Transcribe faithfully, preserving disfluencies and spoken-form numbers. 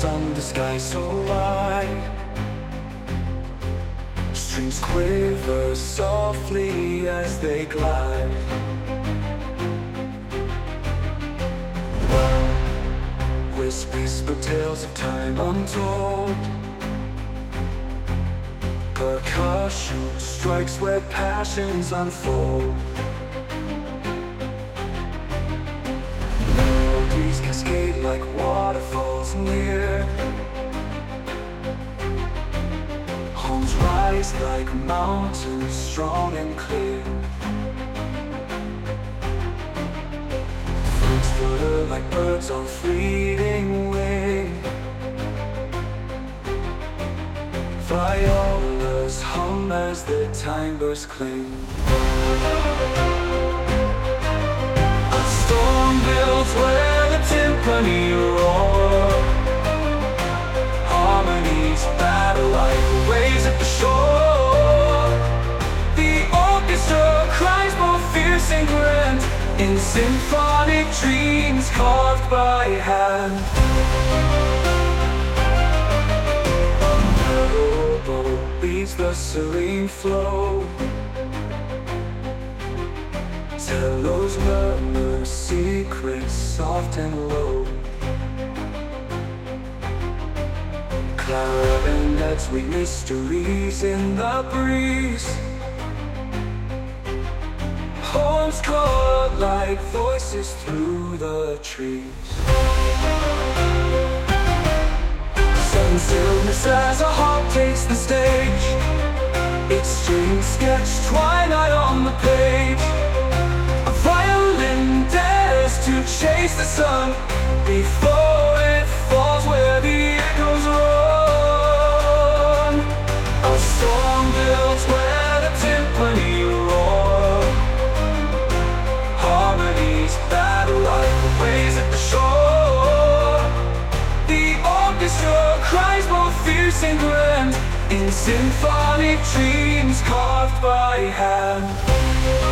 stars under sky so wide. Strings quiver softly as they glide. Whispers but tales of time untold. Percussion strikes where passions unfold. Melodies cascade like waterfalls near. Homes rise like mountains, strong and clear. Fruits flutter like birds on fleeting wing. Violas hum as their timbres cling. A storm builds where the timpani roar. Harmonies battle like waves at the shore. The orchestra cries more fierce and grand in symphonic dreams carved by hand. Leads the serene flow. Tellos murmur secrets soft and low. Clarinets weave mysteries in the breeze. Horns call like voices through the trees. Sudden stillness as a harp takes the stage. Its strings sketch twilight on the page. A violin dares to chase the sun before it falls where the echoes run. A storm builds where the timpani roar. Harmonies battle like the waves at the shore. The orchestra cries both fierce and grand in symphonic dreams carved by hand.